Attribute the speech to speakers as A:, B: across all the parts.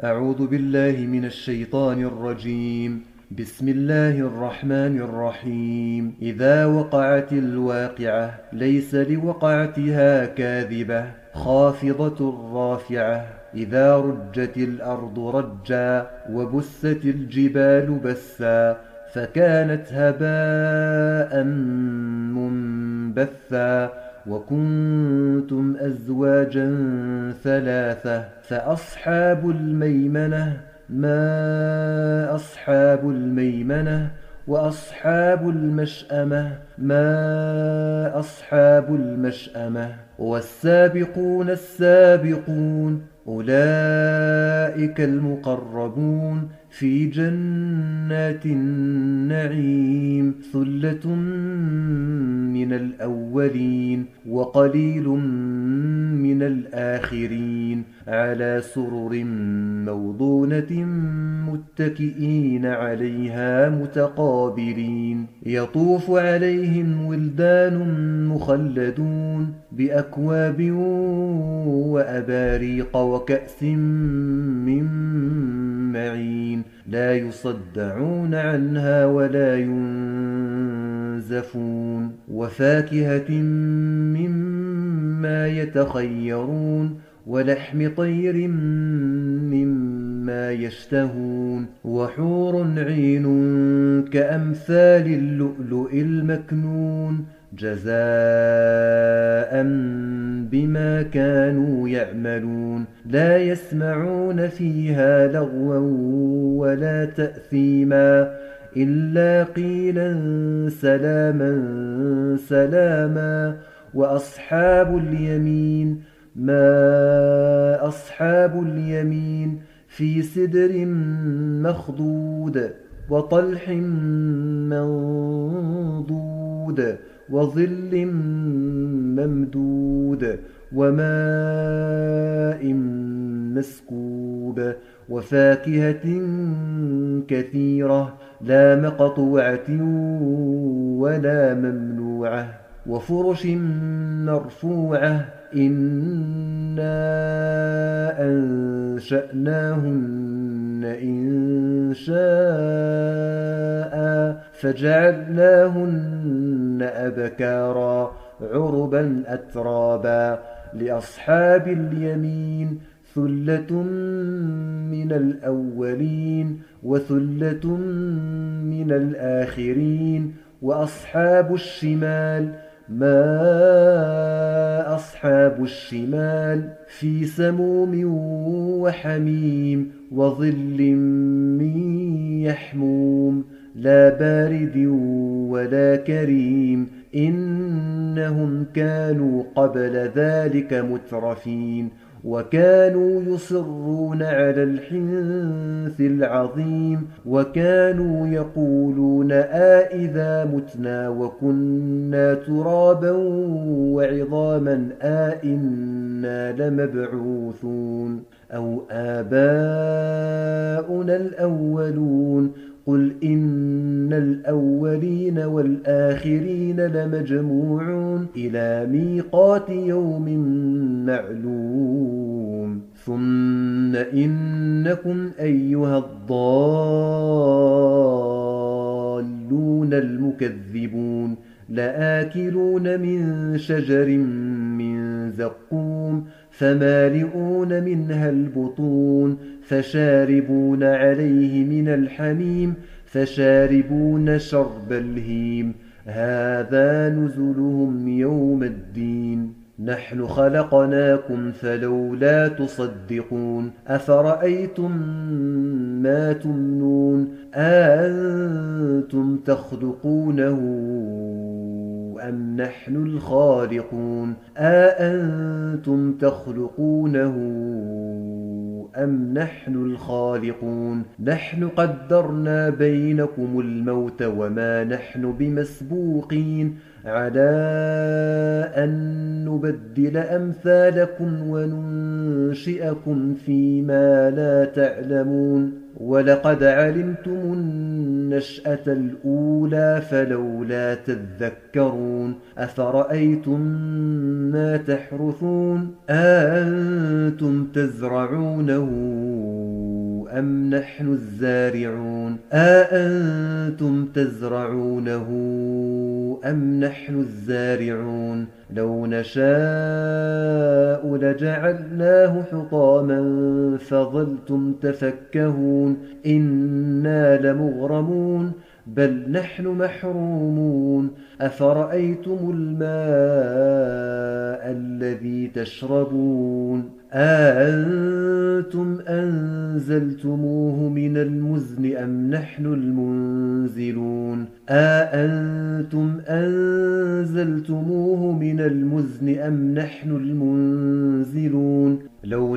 A: أعوذ بالله من الشيطان الرجيم. بسم الله الرحمن الرحيم. إذا وقعت الواقعة ليس لوقعتها كاذبة خافضة رافعة. إذا رجت الأرض رجا وبست الجبال بسا فكانت هباء منبثا وكنتم أزواجا ثلاثة فأصحاب الميمنة ما أصحاب الميمنة وأصحاب المشأمة ما أصحاب المشأمة والسابقون السابقون أولئك المقربون في جنات النعيم ثلة من الأولين وقليل من الآخرين على سرر موضونة متكئين عليها متقابلين يطوف عليهم ولدان مخلدون بأكواب وأباريق وكأس من معين لا يصدعون عنها ولا ينزفون وفاكهة مما يتخيرون ولحم طير مما يشتهون وحور عين كأمثال اللؤلؤ المكنون جزاء بما كانوا يعملون لا يسمعون فيها لغوا ولا تأثيما إلا قيلا سلاما سلاما وأصحاب اليمين ما أصحاب اليمين في سدر مخضود وطلح منضود وظل ممدود وماء مسكوب وفاكهة كثيرة لا مقطوعة ولا ممنوعة وفرش مرفوعة إنا أنشأناهن إن شاء فجعلناهن أبكارا عربا أترابا لأصحاب اليمين ثلة من الأولين وثلة من الآخرين وأصحاب الشمال ما أصحاب الشمال في سموم وحميم وظل من يحموم لا بارد ولا كريم إنهم كانوا قبل ذلك مترفين وكانوا يصرون على الحنث العظيم وكانوا يقولون أإذا متنا وكنا ترابا وعظاما أإنا لمبعوثون أو آباؤنا الأولون قل إن الأولين والآخرين لمجموعون إلى ميقات يوم معلوم ثم إنكم أيها الضالون المكذبون لآكلون من شجر من زقوم فمالئون منها البطون فشاربون عليه من الحميم فشاربون شرب الهيم هذا نزلهم يوم الدين نحن خلقناكم فلولا تصدقون أفرأيتم ما تمنون أأنتم تخلقونه أم نحن الخالقون أأنتم تخلقونه أم نحن الخالقون نحن قدرنا بينكم الموت وما نحن بمسبوقين على أن نبدل أمثالكم وننشئكم فيما لا تعلمون ولقد علمتم النشأة الأولى فلولا تذكرون أفرأيتم ما تحرثون أأنتم تزرعونه نحن الزارعون أأنتم تزرعونه أم نحن الزارعون لو نشاء لجعلناه حطاما فظلتم تفكهون إنا لمغرمون بل نحن محرومون أفرأيتم الماء الذي تشربون أأنتم أنزلتموه من المزن أم نحن المنزلون أأنتم أنزلتموه من المزن أم نحن المنزلون لو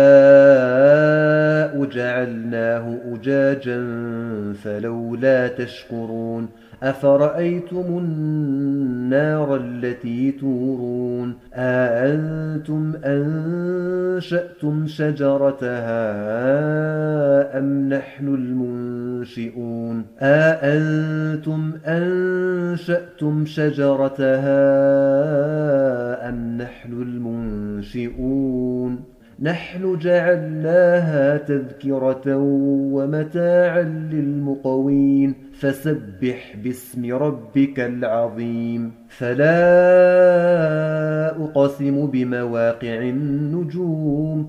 A: نشاء جعلناه أجاجا فلولا تشكرون أفرأيتم النار التي تورون أأنتم أنشأتم شجرتها أم نحن المنشئون أأنتم أنشأتم شجرتها أم نحن المنشئون نحن جعلناها تذكرة ومتاعا للمقوين فسبح باسم ربك العظيم فلا أقسم بمواقع النجوم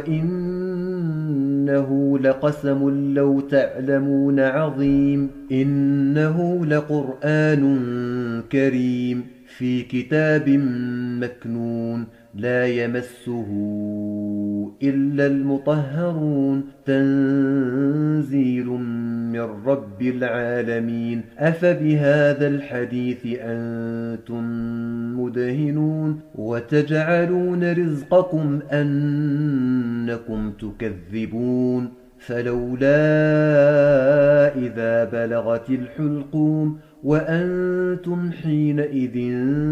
A: وإنه لقسم لو تعلمون عظيم إنه لقرآن كريم في كتاب مكنون لا يمسه إلا المطهرون تنزيل من رب العالمين أفبهذا الحديث أنتم مدهنون وتجعلون رزقكم أنكم تكذبون فلولا إذا بلغت الحلقوم وأنتم حينئذ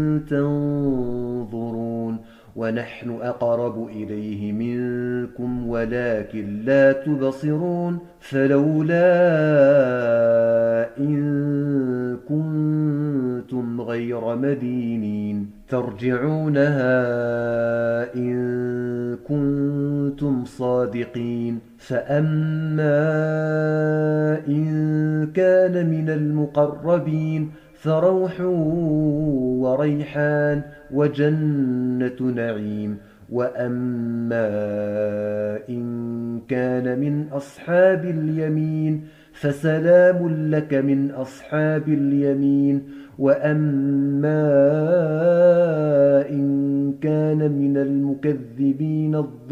A: تنظرون ونحن أقرب إليه منكم ولكن لا تبصرون فلولا إن كنتم غير مدينين ترجعونها إن كنتم صادقين فأما إن كان من المقربين فروح وريحان وجنة نعيم وأما إن كان من أصحاب اليمين فسلام لك من أصحاب اليمين وأما إن كان من المكذبين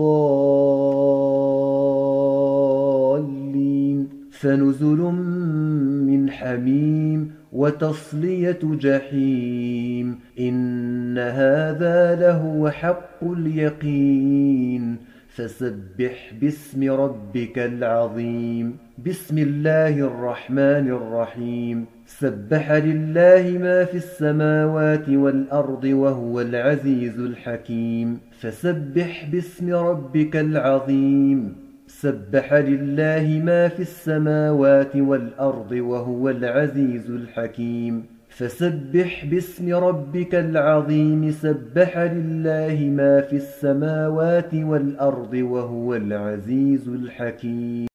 A: الضالين فنزل من حميم وتصلية جحيم إن هذا لهو حق اليقين فسبح باسم ربك العظيم بسم الله الرحمن الرحيم سبح لله ما في السماوات والأرض وهو العزيز الحكيم فسبح باسم ربك العظيم سبح لله ما في السماوات والأرض وهو العزيز الحكيم فسبح باسم ربك العظيم سبح لله ما في السماوات والأرض وهو العزيز الحكيم